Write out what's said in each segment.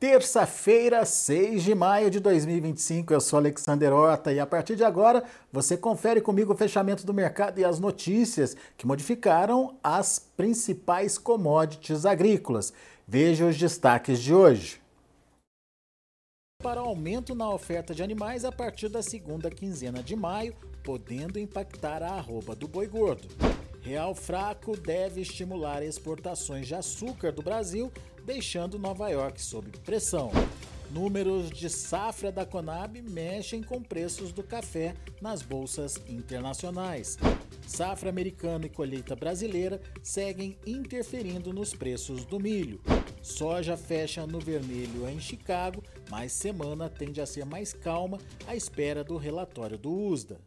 Terça-feira, 6 de maio de 2025, eu sou Alexander Horta e a partir de agora você confere comigo o fechamento do mercado e as notícias que modificaram as principais commodities agrícolas. Veja os destaques de hoje. Para o aumento na oferta de animais a partir da segunda quinzena de maio, podendo impactar a arroba do boi gordo. Real fraco deve estimular exportações de açúcar do Brasil, deixando Nova York sob pressão. Números de safra da Conab mexem com preços do café nas bolsas internacionais. Safra americana e colheita brasileira seguem interferindo nos preços do milho. Soja fecha no vermelho em Chicago, mas semana tende a ser mais calma à espera do relatório do USDA.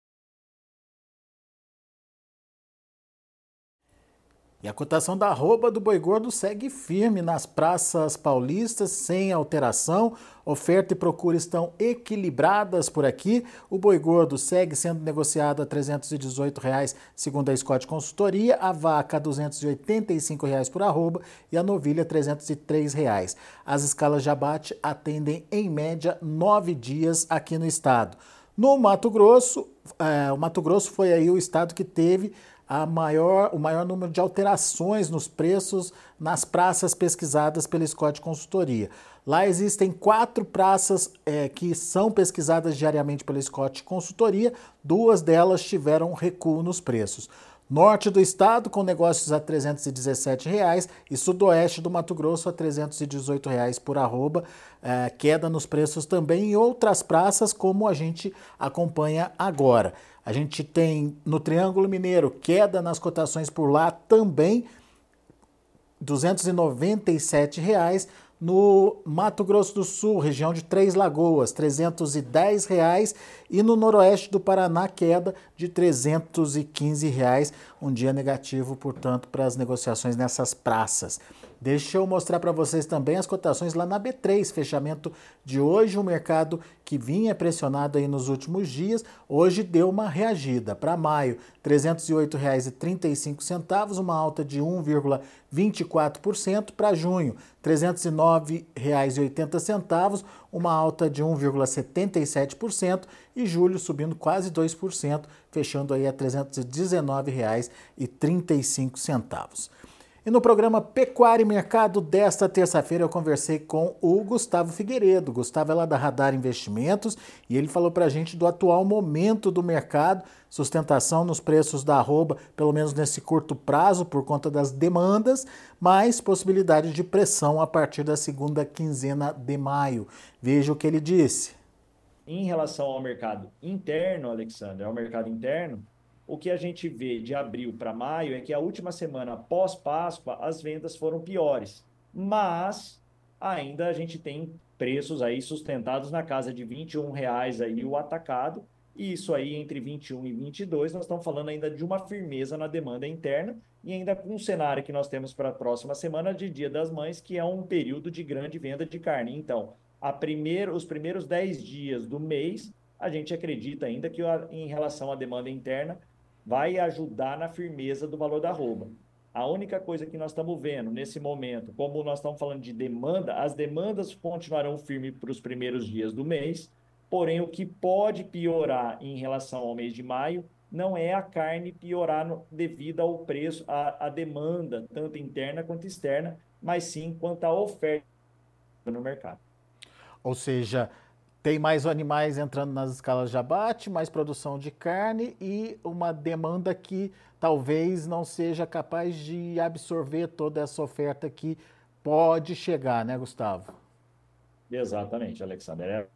E a cotação da arroba do boi gordo segue firme nas praças paulistas, sem alteração. Oferta e procura estão equilibradas por aqui. O boi gordo segue sendo negociado a R$ 318, segundo a Scott Consultoria, a vaca a R$ 285 por arroba e a novilha R$ 303. As escalas de abate atendem em média 9 dias aqui no estado. No Mato Grosso, o Mato Grosso foi aí o estado que teve o maior número de alterações nos preços nas praças pesquisadas pela Scott Consultoria. Lá existem 4 praças que são pesquisadas diariamente pela Scott Consultoria, 2 delas tiveram recuo nos preços. Norte do estado com negócios a R$ 317 e sudoeste do Mato Grosso a R$ 318 por arroba, queda nos preços também em outras praças como a gente acompanha agora. A gente tem no Triângulo Mineiro queda nas cotações por lá também, R$ 297. No Mato Grosso do Sul, região de Três Lagoas, R$ 310 e no noroeste do Paraná, queda de R$ 315, um dia negativo, portanto, para as negociações nessas praças. Deixa eu mostrar para vocês também as cotações lá na B3, fechamento de hoje, um mercado que vinha pressionado aí nos últimos dias, hoje deu uma reagida. Para maio, R$ 308,35, uma alta de 1,24%. Para junho, R$ 309,80, uma alta de 1,77%. E julho subindo quase 2%, fechando aí a R$ 319,35. E no programa Pecuária e Mercado desta terça-feira eu conversei com o Gustavo Figueiredo. Gustavo é lá da Radar Investimentos e ele falou para a gente do atual momento do mercado, sustentação nos preços da arroba, pelo menos nesse curto prazo, por conta das demandas, mas possibilidade de pressão a partir da segunda quinzena de maio. Veja o que ele disse. Em relação ao mercado interno, Alexandre, ao mercado interno, o que a gente vê de abril para maio é que a última semana pós-Páscoa as vendas foram piores, mas ainda a gente tem preços aí sustentados na casa de R$ 21 aí o atacado, e isso aí entre 21 e 22, nós estamos falando ainda de uma firmeza na demanda interna e ainda com um cenário que nós temos para a próxima semana de Dia das Mães, que é um período de grande venda de carne. Então, os primeiros 10 dias do mês, a gente acredita ainda que em relação à demanda interna, vai ajudar na firmeza do valor da arroba. A única coisa que nós estamos vendo nesse momento, como nós estamos falando de demanda, as demandas continuarão firmes para os primeiros dias do mês, porém o que pode piorar em relação ao mês de maio não é a carne piorar devido ao preço, à demanda, tanto interna quanto externa, mas sim quanto à oferta no mercado. Ou seja, tem mais animais entrando nas escalas de abate, mais produção de carne e uma demanda que talvez não seja capaz de absorver toda essa oferta que pode chegar, né, Gustavo? Exatamente, Alexander. É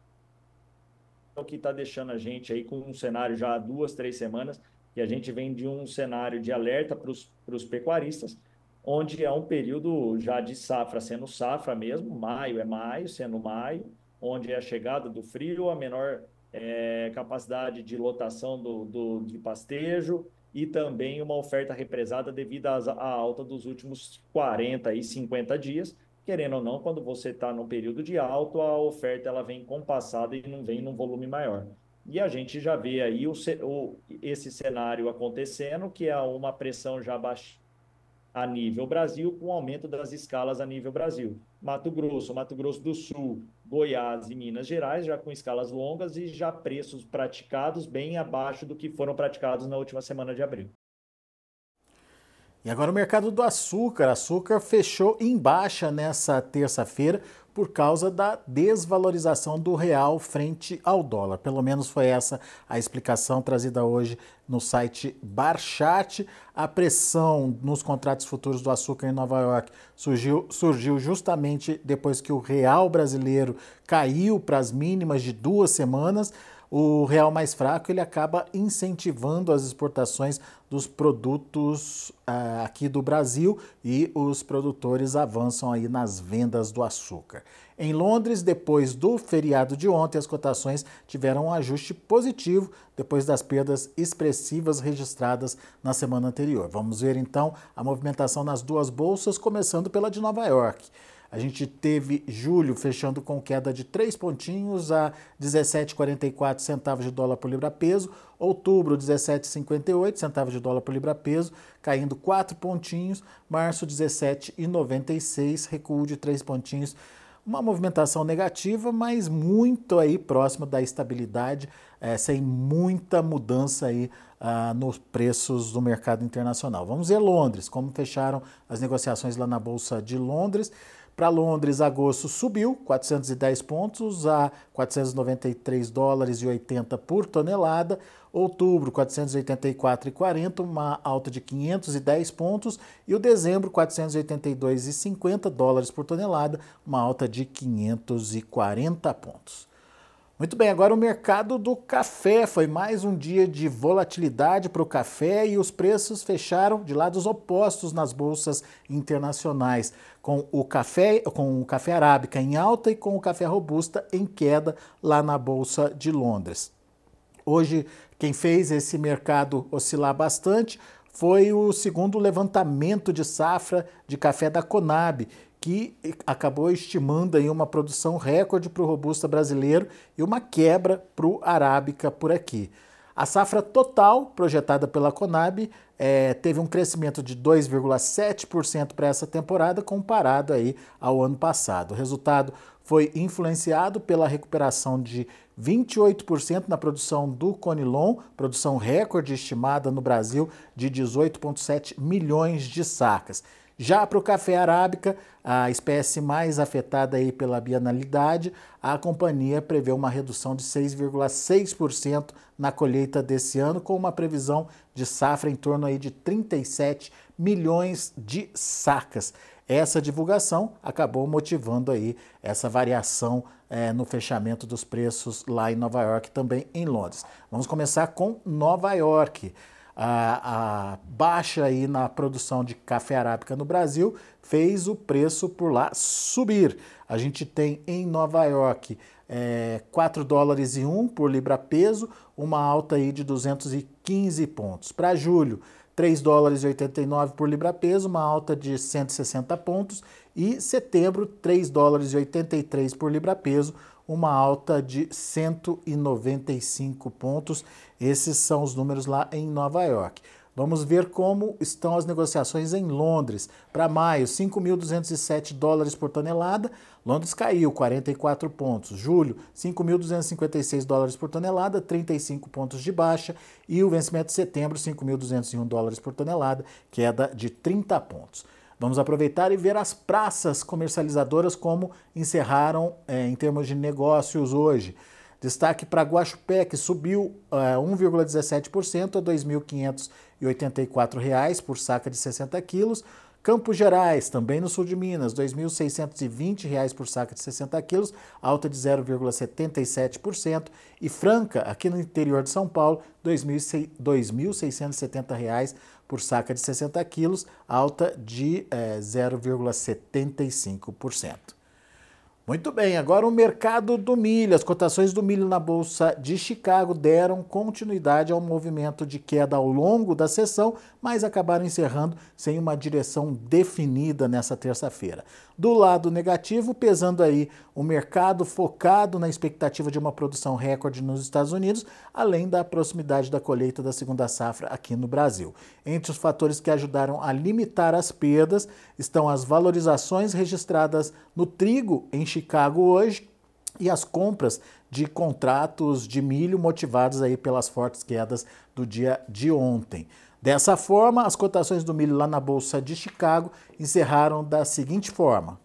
o que está deixando a gente aí com um cenário já há 2, 3 semanas, que a gente vem de um cenário de alerta para os pecuaristas, onde é um período já de safra sendo safra mesmo, maio é maio, sendo maio, onde é a chegada do frio, a menor capacidade de lotação de pastejo e também uma oferta represada devido à alta dos últimos 40 e 50 dias. Querendo ou não, quando você está num período de alto, a oferta ela vem compassada e não vem num volume maior. E a gente já vê aí esse cenário acontecendo, que é uma pressão já baixa a nível Brasil, com o aumento das escalas a nível Brasil. Mato Grosso do Sul, Goiás e Minas Gerais, já com escalas longas e já preços praticados bem abaixo do que foram praticados na última semana de abril. E agora o mercado do açúcar. Açúcar fechou em baixa nessa terça-feira por causa da desvalorização do real frente ao dólar. Pelo menos foi essa a explicação trazida hoje no site Barchat. A pressão nos contratos futuros do açúcar em Nova York surgiu justamente depois que o real brasileiro caiu para as mínimas de 2 semanas. O real mais fraco ele acaba incentivando as exportações dos produtos aqui do Brasil e os produtores avançam aí nas vendas do açúcar. Em Londres, depois do feriado de ontem, as cotações tiveram um ajuste positivo depois das perdas expressivas registradas na semana anterior. Vamos ver então a movimentação nas duas bolsas, começando pela de Nova York. A gente teve julho fechando com queda de 3 pontinhos a 17,44 centavos de dólar por libra-peso. Outubro, 17,58 centavos de dólar por libra-peso, caindo 4 pontinhos. Março, 17,96, recuo de 3 pontinhos. Uma movimentação negativa, mas muito aí próximo da estabilidade, sem muita mudança aí nos preços do mercado internacional. Vamos ver Londres, como fecharam as negociações lá na Bolsa de Londres. Para Londres, agosto subiu 410 pontos a 493 dólares e 80 por tonelada. Outubro, 484,40, uma alta de 510 pontos. E o dezembro, 482,50 dólares por tonelada, uma alta de 540 pontos. Muito bem, agora o mercado do café. Foi mais um dia de volatilidade para o café e os preços fecharam de lados opostos nas bolsas internacionais, com o café arábica em alta e com o café robusta em queda lá na Bolsa de Londres. Hoje, quem fez esse mercado oscilar bastante foi o segundo levantamento de safra de café da Conab, que acabou estimando aí uma produção recorde para o robusta brasileiro e uma quebra para o arábica por aqui. A safra total projetada pela Conab teve um crescimento de 2,7% para essa temporada, comparado aí ao ano passado. O resultado foi influenciado pela recuperação de 28% na produção do Conilon, produção recorde estimada no Brasil de 18,7 milhões de sacas. Já para o café arábica, a espécie mais afetada aí pela bienalidade, a companhia prevê uma redução de 6,6% na colheita desse ano, com uma previsão de safra em torno aí de 37 milhões de sacas. Essa divulgação acabou motivando aí essa variação no fechamento dos preços lá em Nova York, também em Londres. Vamos começar com Nova York. A baixa aí na produção de café arábica no Brasil fez o preço por lá subir. A gente tem em Nova York 4 dólares e 1 por libra-peso, uma alta aí de 215 pontos. Para julho, 3 dólares e 89 por libra-peso, uma alta de 160 pontos. E setembro, 3 dólares e 83 por libra-peso, uma alta de 195 pontos. Esses são os números lá em Nova York. Vamos ver como estão as negociações em Londres. Para maio, 5.207 dólares por tonelada. Londres caiu 44 pontos. Julho, 5.256 dólares por tonelada, 35 pontos de baixa. E o vencimento de setembro, 5.201 dólares por tonelada, queda de 30 pontos. Vamos aproveitar e ver as praças comercializadoras como encerraram em termos de negócios hoje. Destaque para Guaxupé, que subiu 1,17% a R$ 2.584 por saca de 60 quilos. Campos Gerais, também no sul de Minas, R$ 2.620 por saca de 60 quilos, alta de 0,77%. E Franca, aqui no interior de São Paulo, R$ 2.670 por saca de 60 quilos, alta de 0,75%. Muito bem, agora o mercado do milho. As cotações do milho na Bolsa de Chicago deram continuidade ao movimento de queda ao longo da sessão, mas acabaram encerrando sem uma direção definida nessa terça-feira. Do lado negativo, pesando aí o mercado focado na expectativa de uma produção recorde nos Estados Unidos, além da proximidade da colheita da segunda safra aqui no Brasil. Entre os fatores que ajudaram a limitar as perdas estão as valorizações registradas no trigo em Chicago hoje e as compras de contratos de milho motivados aí pelas fortes quedas do dia de ontem. Dessa forma, as cotações do milho lá na Bolsa de Chicago encerraram da seguinte forma.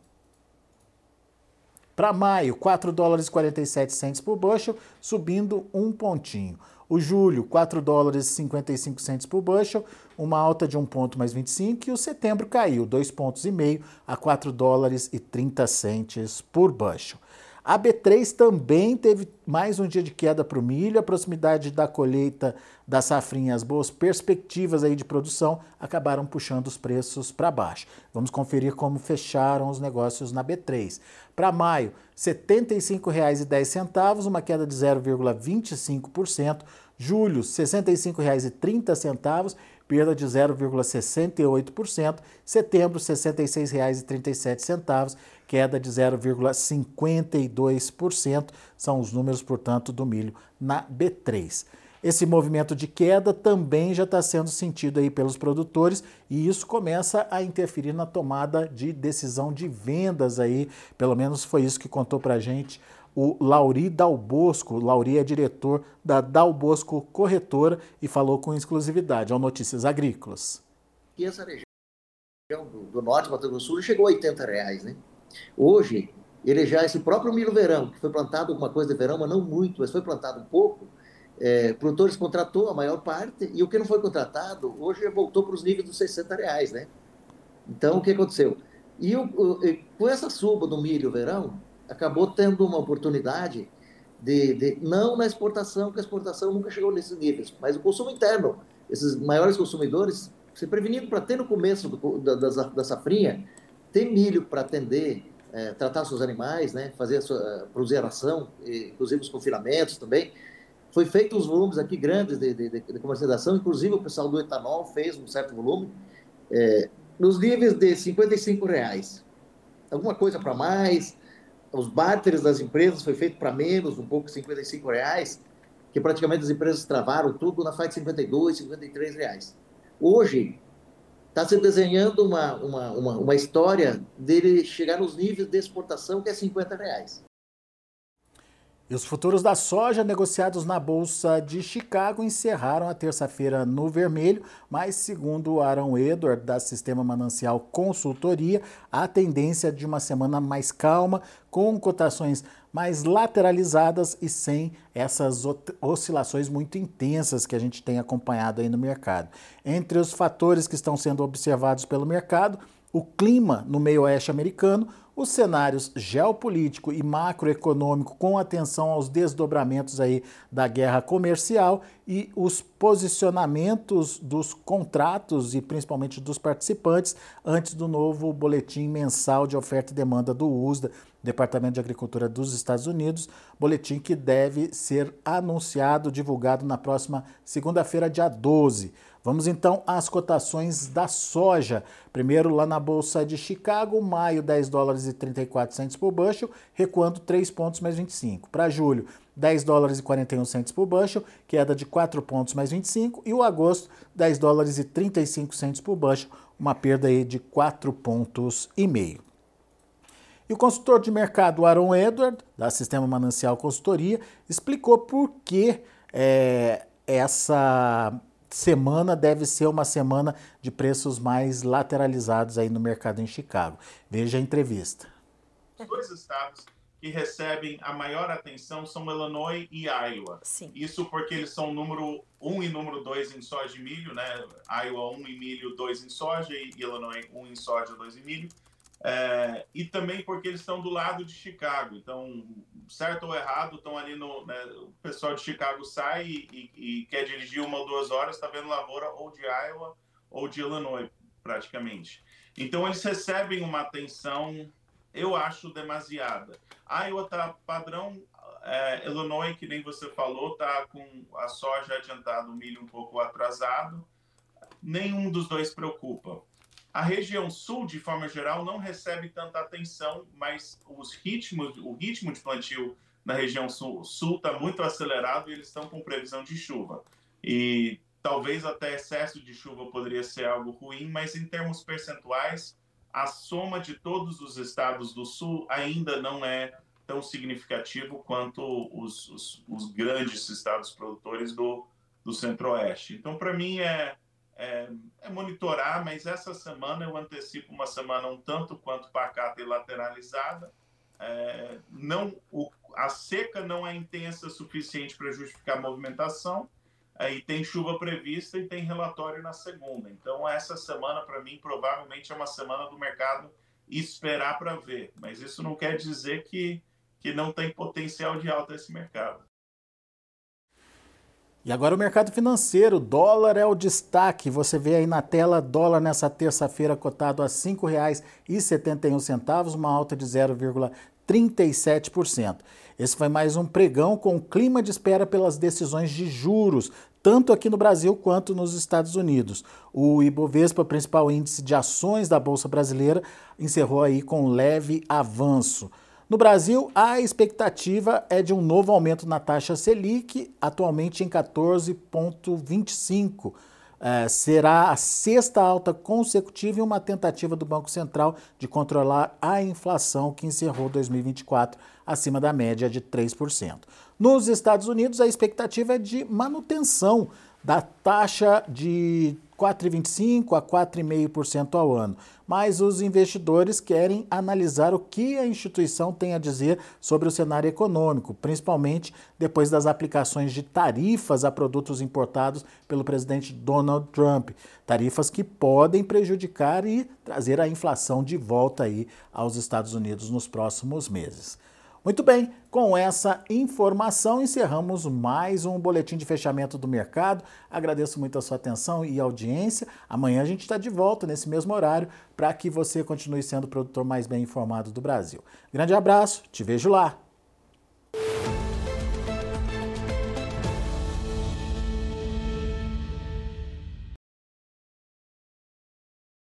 Para maio, 4 dólares e 47 centes por bushel, subindo um pontinho. O julho, 4 dólares e 55 centes por bushel, uma alta de 1 ponto mais 25, e o setembro caiu 2,5 pontos a 4 dólares e 30 centes por bushel. A B3 também teve mais um dia de queda para o milho, a proximidade da colheita da safrinha, as boas perspectivas aí de produção acabaram puxando os preços para baixo. Vamos conferir como fecharam os negócios na B3. Para maio, R$ 75,10, uma queda de 0,25%. Julho, R$ 65,30, perda de 0,68%. Setembro, R$ 66,37, queda de 0,52%. São os números, portanto, do milho na B3. Esse movimento de queda também já está sendo sentido aí pelos produtores e isso começa a interferir na tomada de decisão de vendas aí, pelo menos foi isso que contou para a gente o Lauri Dalbosco. O Lauri é diretor da Dalbosco Corretora e falou com exclusividade ao Notícias Agrícolas. E essa região do norte, Mato Grosso do Sul, chegou a R$ 80, né? Hoje, esse próprio milho verão, que foi plantado alguma coisa de verão, mas não muito, mas foi plantado um pouco, produtores contratou a maior parte, e o que não foi contratado, hoje voltou para os níveis dos R$ 60, né? Então, o que aconteceu? Com essa suba do milho verão, acabou tendo uma oportunidade não na exportação, porque a exportação nunca chegou nesses níveis, mas o consumo interno, esses maiores consumidores, se prevenindo para ter no começo da safrinha, ter milho para atender, tratar seus animais, né, produzir a ração, inclusive os confinamentos também. Foi feito uns volumes aqui grandes de comercialização, inclusive o pessoal do etanol fez um certo volume, nos níveis de R$ 55. Alguma coisa para mais, os barters das empresas foi feito para menos, um pouco R$ 55, que praticamente as empresas travaram tudo na faixa de R$ 52, R$ 53. Hoje, está se desenhando uma história dele chegar nos níveis de exportação, que é R$ 50. E os futuros da soja negociados na Bolsa de Chicago encerraram a terça-feira no vermelho, mas segundo o Aaron Edward, da Sistema Manancial Consultoria, a tendência é de uma semana mais calma, com cotações mais lateralizadas e sem essas oscilações muito intensas que a gente tem acompanhado aí no mercado. Entre os fatores que estão sendo observados pelo mercado, o clima no meio oeste americano, os cenários geopolítico e macroeconômico com atenção aos desdobramentos aí da guerra comercial e os posicionamentos dos contratos e principalmente dos participantes antes do novo boletim mensal de oferta e demanda do USDA, Departamento de Agricultura dos Estados Unidos, boletim que deve ser anunciado, divulgado na próxima segunda-feira, dia 12. Vamos então às cotações da soja. Primeiro lá na Bolsa de Chicago, maio 10 dólares e 34 centes por bushel, recuando 3 pontos mais 25. Para julho, 10 dólares e 41 centes por bushel, queda de 4 pontos mais 25. E o agosto, 10 dólares e 35 centes por bushel, uma perda aí de 4 pontos e meio. E o consultor de mercado Aaron Edward, da Sistema Manancial Consultoria, explicou por que essa semana deve ser uma semana de preços mais lateralizados aí no mercado em Chicago. Veja a entrevista. Os dois estados que recebem a maior atenção são Illinois e Iowa. Sim. Isso porque eles são número 1 e número 2 em soja e milho, né? Iowa 1 em milho, 2 em soja, e Illinois 1 em soja, 2 em milho. E também porque eles estão do lado de Chicago. Então, certo ou errado, estão ali o pessoal de Chicago sai e quer dirigir 1 ou 2 horas, está vendo lavoura ou de Iowa ou de Illinois, praticamente. Então, eles recebem uma atenção eu acho demasiada. Iowa está padrão, Illinois, que nem você falou, está com a soja adiantada, o milho um pouco atrasado. Nenhum dos dois preocupa. A região sul, de forma geral, não recebe tanta atenção, mas o ritmo de plantio na região sul está muito acelerado e eles estão com previsão de chuva. E talvez até excesso de chuva poderia ser algo ruim, mas em termos percentuais, a soma de todos os estados do sul ainda não é tão significativo quanto os grandes estados produtores do centro-oeste. Então, para mim, é monitorar, mas essa semana eu antecipo uma semana um tanto quanto pacata e lateralizada. A seca não é intensa o suficiente para justificar a movimentação, e tem chuva prevista e tem relatório na segunda. Então, essa semana, para mim, provavelmente é uma semana do mercado esperar para ver, mas isso não quer dizer que não tem potencial de alta esse mercado. E agora o mercado financeiro, dólar é o destaque. Você vê aí na tela, dólar nessa terça-feira cotado a R$ 5,71, uma alta de 0,37%. Esse foi mais um pregão com clima de espera pelas decisões de juros, tanto aqui no Brasil quanto nos Estados Unidos. O Ibovespa, principal índice de ações da Bolsa Brasileira, encerrou aí com leve avanço. No Brasil, a expectativa é de um novo aumento na taxa Selic, atualmente em 14,25%. Será a sexta alta consecutiva e uma tentativa do Banco Central de controlar a inflação, que encerrou 2024 acima da média de 3%. Nos Estados Unidos, a expectativa é de manutenção da taxa de 4,25% a 4,5% ao ano. Mas os investidores querem analisar o que a instituição tem a dizer sobre o cenário econômico, principalmente depois das aplicações de tarifas a produtos importados pelo presidente Donald Trump. Tarifas que podem prejudicar e trazer a inflação de volta aí aos Estados Unidos nos próximos meses. Muito bem, com essa informação encerramos mais um boletim de fechamento do mercado. Agradeço muito a sua atenção e audiência. Amanhã a gente está de volta nesse mesmo horário para que você continue sendo o produtor mais bem informado do Brasil. Grande abraço, te vejo lá!